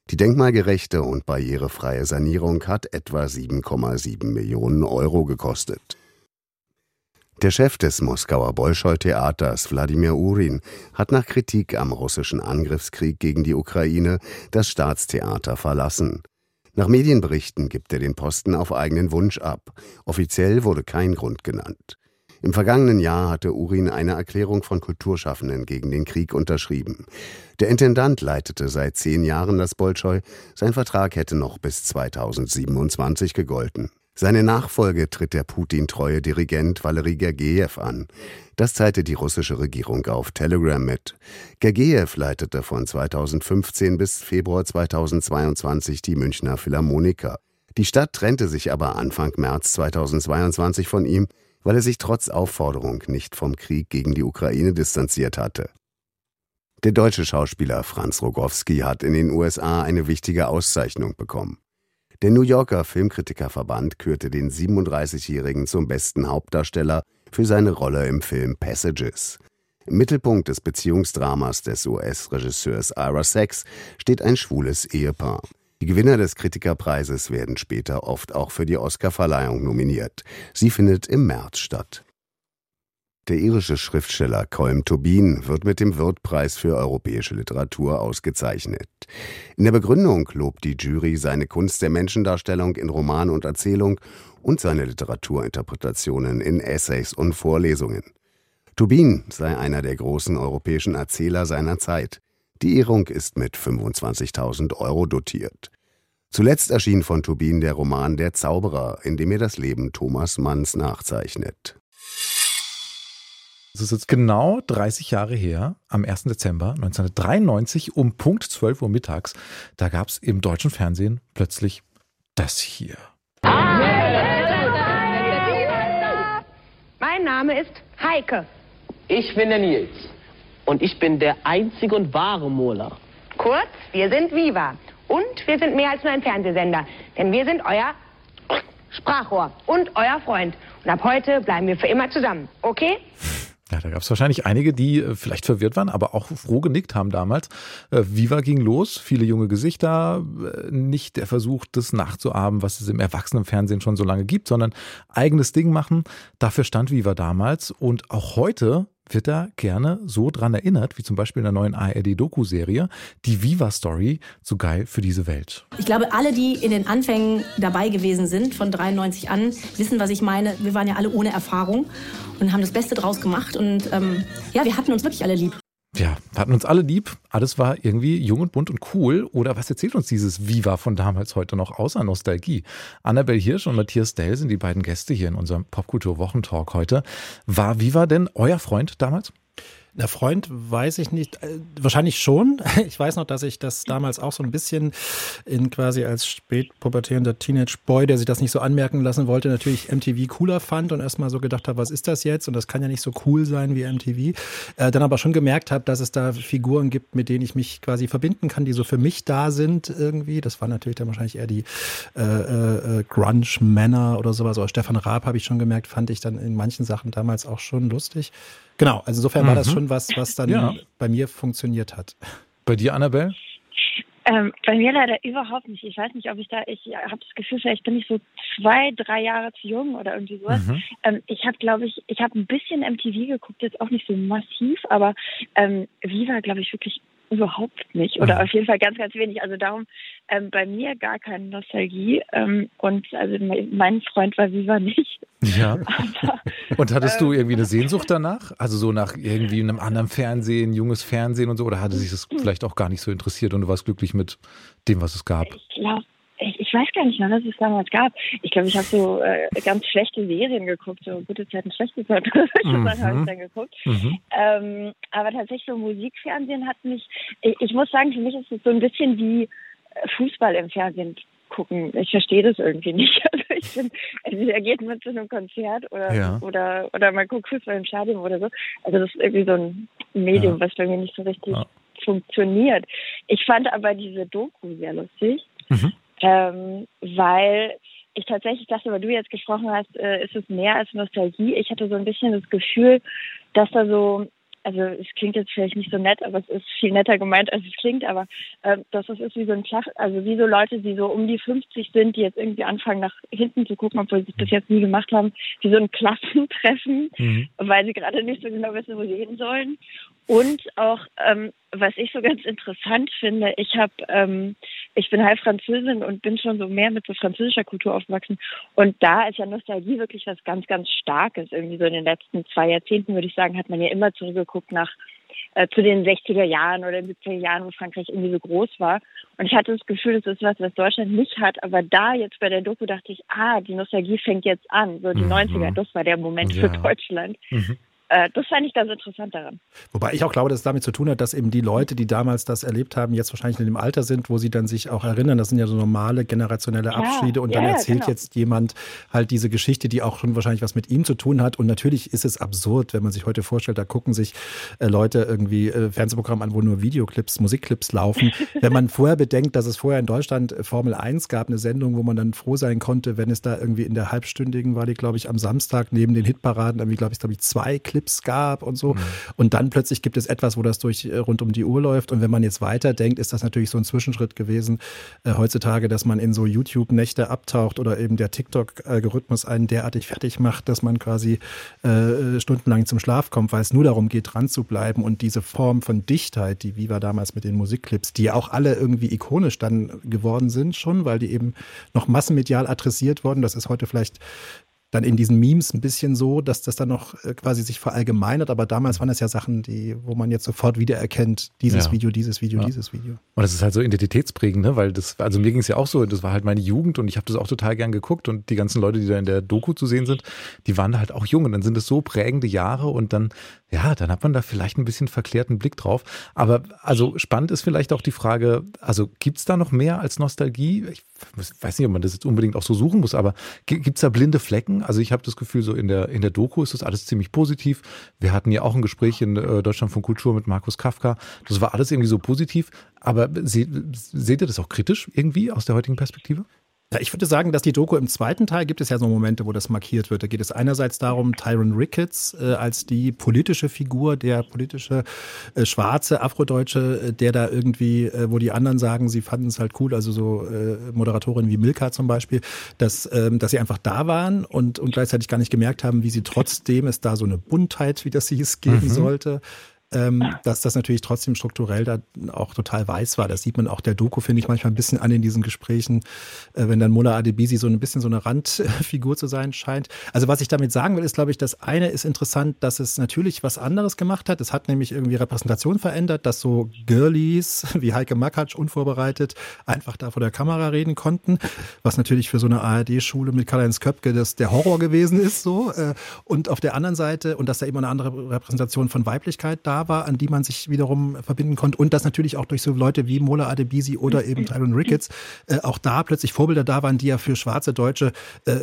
Die denkmalgerechte und barrierefreie Sanierung hat etwa 7,7 Millionen Euro gekostet. Der Chef des Moskauer Bolschoi-Theaters, Wladimir Urin, hat nach Kritik am russischen Angriffskrieg gegen die Ukraine das Staatstheater verlassen. Nach Medienberichten gibt er den Posten auf eigenen Wunsch ab. Offiziell wurde kein Grund genannt. Im vergangenen Jahr hatte Urin eine Erklärung von Kulturschaffenden gegen den Krieg unterschrieben. Der Intendant leitete seit 10 Jahren das Bolschoi. Sein Vertrag hätte noch bis 2027 gegolten. Seine Nachfolge tritt der Putin-treue Dirigent Valery Gergijew an. Das teilte die russische Regierung auf Telegram mit. Gergijew leitete von 2015 bis Februar 2022 die Münchner Philharmoniker. Die Stadt trennte sich aber Anfang März 2022 von ihm, weil er sich trotz Aufforderung nicht vom Krieg gegen die Ukraine distanziert hatte. Der deutsche Schauspieler Franz Rogowski hat in den USA eine wichtige Auszeichnung bekommen. Der New Yorker Filmkritikerverband kürte den 37-Jährigen zum besten Hauptdarsteller für seine Rolle im Film Passages. Im Mittelpunkt des Beziehungsdramas des US-Regisseurs Ira Sachs steht ein schwules Ehepaar. Die Gewinner des Kritikerpreises werden später oft auch für die Oscarverleihung nominiert. Sie findet im März statt. Der irische Schriftsteller Colm Tóibín wird mit dem Würth-Preis für europäische Literatur ausgezeichnet. In der Begründung lobt die Jury seine Kunst der Menschendarstellung in Roman und Erzählung und seine Literaturinterpretationen in Essays und Vorlesungen. Tóibín sei einer der großen europäischen Erzähler seiner Zeit. Die Ehrung ist mit 25.000 Euro dotiert. Zuletzt erschien von Tóibín der Roman Der Zauberer, in dem er das Leben Thomas Manns nachzeichnet. Es ist jetzt genau 30 Jahre her, am 1. Dezember 1993 um Punkt 12 Uhr mittags. Da gab es im deutschen Fernsehen plötzlich das hier. Mein Name ist Heike. Ich bin der Nils. Und ich bin der einzige und wahre Mola. Kurz, wir sind Viva. Und wir sind mehr als nur ein Fernsehsender. Denn wir sind euer Sprachrohr und euer Freund. Und ab heute bleiben wir für immer zusammen. Okay? Ja, da gab es wahrscheinlich einige, die vielleicht verwirrt waren, aber auch froh genickt haben damals. Viva ging los, viele junge Gesichter, nicht der Versuch, das nachzuahmen, was es im Erwachsenenfernsehen schon so lange gibt, sondern eigenes Ding machen. Dafür stand Viva damals und auch heute wird da gerne so dran erinnert, wie zum Beispiel in der neuen ARD-Doku-Serie, die Viva-Story, so geil für diese Welt. Ich glaube, alle, die in den Anfängen dabei gewesen sind, von 93 an, wissen, was ich meine. Wir waren ja alle ohne Erfahrung und haben das Beste draus gemacht und wir hatten uns wirklich alle lieb. Ja, hatten uns alle lieb. Alles war irgendwie jung und bunt und cool. Oder was erzählt uns dieses Viva von damals heute noch außer Nostalgie? Annabel Hirsch und Matthias Dell sind die beiden Gäste hier in unserem Popkultur-Wochentalk heute. War Viva denn euer Freund damals? Der Freund weiß ich nicht, wahrscheinlich schon. Ich weiß noch, dass ich das damals auch so ein bisschen quasi als spätpubertierender Teenage-Boy, der sich das nicht so anmerken lassen wollte, natürlich MTV cooler fand und erstmal so gedacht habe, was ist das jetzt? Und das kann ja nicht so cool sein wie MTV. Dann aber schon gemerkt habe, dass es da Figuren gibt, mit denen ich mich quasi verbinden kann, die so für mich da sind irgendwie. Das waren natürlich dann wahrscheinlich eher die Grunge-Männer oder sowas. Aber Stefan Raab, habe ich schon gemerkt, fand ich dann in manchen Sachen damals auch schon lustig. Genau, also insofern war das schon was dann bei mir funktioniert hat. Bei dir, Annabel? Bei mir leider überhaupt nicht. Ich weiß nicht, ob ich habe das Gefühl, vielleicht bin ich so 2-3 Jahre zu jung oder irgendwie sowas. Ich habe ein bisschen MTV geguckt, jetzt auch nicht so massiv, aber Viva, glaube ich, wirklich überhaupt nicht. Oder auf jeden Fall ganz, ganz wenig. Also darum bei mir gar keine Nostalgie. Und also mein Freund war Viva nicht. Ja. Aber, und hattest du irgendwie eine Sehnsucht danach? Also so nach irgendwie einem anderen Fernsehen, junges Fernsehen und so? Oder hatte sich das vielleicht auch gar nicht so interessiert und du warst glücklich mit dem, was es gab? Ich glaube, ich weiß gar nicht mehr, was es damals gab. Ich glaube, ich habe so ganz schlechte Serien geguckt, so gute Zeiten, schlechte Zeiten. Dann habe ich dann geguckt. Aber tatsächlich so Musikfernsehen hat mich, ich muss sagen, für mich ist es so ein bisschen wie Fußball im Fernsehen gucken. Ich verstehe das irgendwie nicht. Also entweder geht man zu einem Konzert oder man guckt Fußball im Stadion oder so. Also das ist irgendwie so ein Medium, was bei mir nicht so richtig funktioniert. Ich fand aber diese Doku sehr lustig. Weil ich tatsächlich dachte, weil du jetzt gesprochen hast, ist es mehr als Nostalgie. Ich hatte so ein bisschen das Gefühl, dass da so also es klingt jetzt vielleicht nicht so nett, aber es ist viel netter gemeint, als es klingt, aber dass es ist wie so ein also wie so Leute, die so um die 50 sind, die jetzt irgendwie anfangen nach hinten zu gucken, obwohl sie das jetzt nie gemacht haben, die so ein Klassentreffen, weil sie gerade nicht so genau wissen, wo sie hin sollen. Und auch, was ich so ganz interessant finde, ich bin halb Französin und bin schon so mehr mit so französischer Kultur aufgewachsen. Und da ist ja Nostalgie wirklich was ganz, ganz Starkes. Irgendwie so in den letzten 2 Jahrzehnten, würde ich sagen, hat man ja immer zurückgeguckt zu den 60er Jahren oder 70er Jahren, wo Frankreich irgendwie so groß war. Und ich hatte das Gefühl, das ist was Deutschland nicht hat. Aber da jetzt bei der Doku dachte ich, die Nostalgie fängt jetzt an. So die 90er, das war der Moment für Deutschland. Das fand ich ganz interessant daran. Wobei ich auch glaube, dass es damit zu tun hat, dass eben die Leute, die damals das erlebt haben, jetzt wahrscheinlich in dem Alter sind, wo sie dann sich auch erinnern. Das sind ja so normale generationelle Abschiede. Und dann erzählt jetzt jemand halt diese Geschichte, die auch schon wahrscheinlich was mit ihm zu tun hat. Und natürlich ist es absurd, wenn man sich heute vorstellt, da gucken sich Leute irgendwie Fernsehprogramme an, wo nur Videoclips, Musikclips laufen. Wenn man vorher bedenkt, dass es vorher in Deutschland Formel 1 gab, eine Sendung, wo man dann froh sein konnte, wenn es da irgendwie in der halbstündigen, war die, glaube ich, am Samstag neben den Hitparaden irgendwie, glaube ich, 2 Clips gab und so. Und dann plötzlich gibt es etwas, wo das rund um die Uhr läuft. Und wenn man jetzt weiterdenkt, ist das natürlich so ein Zwischenschritt gewesen heutzutage, dass man in so YouTube-Nächte abtaucht oder eben der TikTok-Algorithmus einen derartig fertig macht, dass man quasi stundenlang zum Schlaf kommt, weil es nur darum geht, dran zu bleiben. Und diese Form von Dichtheit, die Viva damals mit den Musikclips, die auch alle irgendwie ikonisch dann geworden sind schon, weil die eben noch massenmedial adressiert wurden. Das ist heute vielleicht dann in diesen Memes ein bisschen so, dass das dann noch quasi sich verallgemeinert. Aber damals waren das ja Sachen, wo man jetzt sofort wiedererkennt, dieses Video, dieses Video. Und das ist halt so identitätsprägend, ne? Weil also mir ging es ja auch so, das war halt meine Jugend und ich habe das auch total gern geguckt und die ganzen Leute, die da in der Doku zu sehen sind, die waren halt auch jung und dann sind es so prägende Jahre und dann hat man da vielleicht ein bisschen verklärten Blick drauf. Aber also spannend ist vielleicht auch die Frage, also gibt es da noch mehr als Nostalgie? Ich weiß nicht, ob man das jetzt unbedingt auch so suchen muss, aber gibt es da blinde Flecken? Also ich habe das Gefühl, so in der Doku ist das alles ziemlich positiv. Wir hatten ja auch ein Gespräch in Deutschlandfunk Kultur mit Markus Kafka. Das war alles irgendwie so positiv. Aber seht ihr das auch kritisch irgendwie aus der heutigen Perspektive? Ja, ich würde sagen, dass die Doku im zweiten Teil gibt es ja so Momente, wo das markiert wird. Da geht es einerseits darum, Tyrone Ricketts als die politische Figur, der politische schwarze Afrodeutsche, der da irgendwie, wo die anderen sagen, sie fanden es halt cool, also so Moderatorinnen wie Milka zum Beispiel, dass sie einfach da waren und gleichzeitig gar nicht gemerkt haben, wie sie trotzdem es da so eine Buntheit, wie das hieß, geben sollte. Dass das natürlich trotzdem strukturell da auch total weiß war. Das sieht man auch der Doku, finde ich, manchmal ein bisschen an in diesen Gesprächen, wenn dann Mola Adebisi so ein bisschen so eine Randfigur zu sein scheint. Also was ich damit sagen will, ist, glaube ich, das eine ist interessant, dass es natürlich was anderes gemacht hat. Es hat nämlich irgendwie Repräsentation verändert, dass so Girlies wie Heike Makatsch unvorbereitet einfach da vor der Kamera reden konnten, was natürlich für so eine ARD-Schule mit Karl-Heinz Köpke der Horror gewesen ist. So. Und auf der anderen Seite, und dass da immer eine andere Repräsentation von Weiblichkeit da war, an die man sich wiederum verbinden konnte und dass natürlich auch durch so Leute wie Mola Adebisi oder eben Tyrone Ricketts auch da plötzlich Vorbilder da waren, die ja für schwarze Deutsche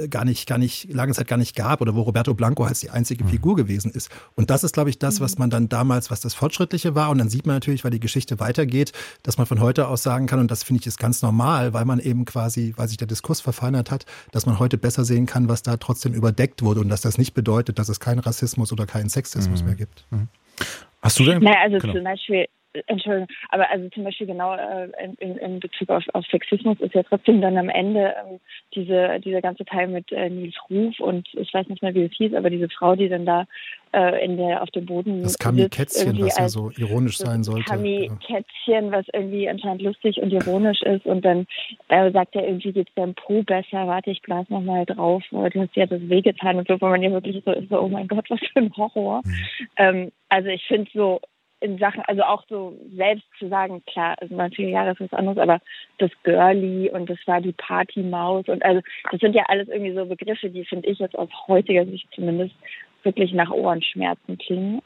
lange Zeit gar nicht gab oder wo Roberto Blanco als die einzige Figur gewesen ist. Und das ist, glaube ich, das, was man dann damals, was das Fortschrittliche war und dann sieht man natürlich, weil die Geschichte weitergeht, dass man von heute aus sagen kann und das finde ich ist ganz normal, weil man eben quasi, weil sich der Diskurs verfeinert hat, dass man heute besser sehen kann, was da trotzdem überdeckt wurde und dass das nicht bedeutet, dass es keinen Rassismus oder keinen Sexismus mehr gibt. Hast du denn? Naja, also zum Beispiel, Entschuldigung, aber also zum Beispiel genau in Bezug auf Sexismus ist ja trotzdem dann am Ende dieser ganze Teil mit Nils Ruf und ich weiß nicht mehr, wie es hieß, aber diese Frau, die dann da auf dem Boden das Kami-Kätzchen, was ja so ironisch sein sollte. Kami-Kätzchen, was irgendwie anscheinend lustig und ironisch ist und dann sagt er irgendwie, geht's deinem Po besser, warte, ich blas nochmal drauf, du hast ja das wehgetan und so, wo man ja wirklich so ist, so, oh mein Gott, was für ein Horror. Also ich finde so in Sachen, also auch so selbst zu sagen, klar, also 90er Jahre ist was anderes, aber das Girlie und das war die Partymaus und also das sind ja alles irgendwie so Begriffe, die finde ich jetzt aus heutiger Sicht zumindest wirklich nach Ohrenschmerzen klingen.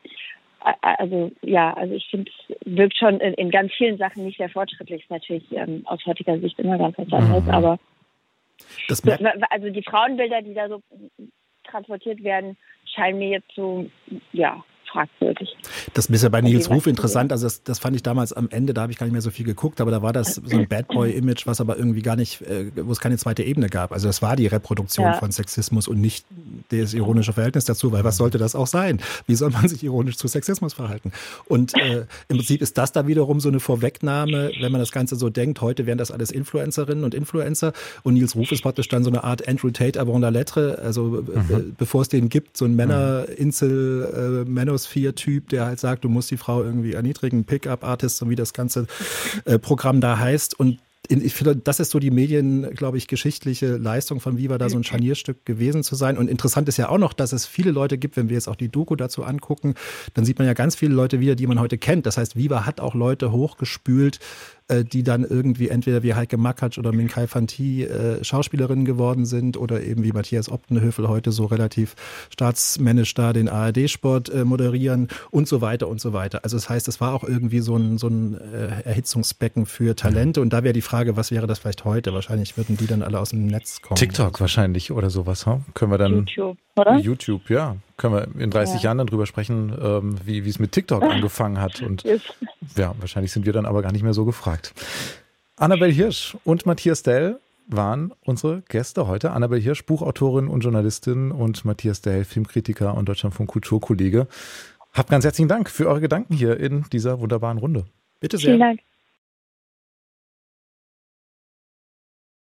Also ich finde, es wirkt schon in ganz vielen Sachen nicht sehr fortschrittlich, ist natürlich aus heutiger Sicht immer ganz was anderes, aber also die Frauenbilder, die da so transportiert werden, scheinen mir jetzt so, fragwürdig. Das ist ja bei Nils Ruf interessant, also das fand ich damals am Ende, da habe ich gar nicht mehr so viel geguckt, aber da war das so ein Bad Boy-Image, was aber irgendwie gar nicht, wo es keine zweite Ebene gab. Also das war die Reproduktion von Sexismus und nicht das ironische Verhältnis dazu, weil was sollte das auch sein? Wie soll man sich ironisch zu Sexismus verhalten? Und im Prinzip ist das da wiederum so eine Vorwegnahme, wenn man das Ganze so denkt, heute wären das alles Influencerinnen und Influencer und Nils Ruf ist praktisch dann so eine Art Andrew Tate avant la lettre, also bevor es den gibt, so ein Manosphere-Typ, der halt sagt, du musst die Frau irgendwie erniedrigen, Pick-up-Artist und wie das ganze Programm da heißt. Und ich finde, das ist so die glaube ich, geschichtliche Leistung von Viva, da so ein Scharnierstück gewesen zu sein. Und interessant ist ja auch noch, dass es viele Leute gibt, wenn wir jetzt auch die Doku dazu angucken, dann sieht man ja ganz viele Leute wieder, die man heute kennt. Das heißt, Viva hat auch Leute hochgespült, die dann irgendwie entweder wie Heike Makatsch oder Minkai Fanti Schauspielerinnen geworden sind oder eben wie Matthias Optenhöfel heute so relativ staatsmännisch da den ARD-Sport moderieren und so weiter und so weiter. Also das heißt, es war auch irgendwie so ein Erhitzungsbecken für Talente und da wäre die Frage, was wäre das vielleicht heute? Wahrscheinlich würden die dann alle aus dem Netz kommen. TikTok wahrscheinlich oder sowas, huh? Können wir dann YouTube, oder? YouTube, ja. Können wir in 30 Jahren dann drüber sprechen, wie es mit TikTok angefangen hat. Und ja, wahrscheinlich sind wir dann aber gar nicht mehr so gefragt. Annabel Hirsch und Matthias Dell waren unsere Gäste heute. Annabel Hirsch, Buchautorin und Journalistin und Matthias Dell, Filmkritiker und Deutschlandfunk Kulturkollege. Habt ganz herzlichen Dank für eure Gedanken hier in dieser wunderbaren Runde. Bitte sehr. Vielen Dank.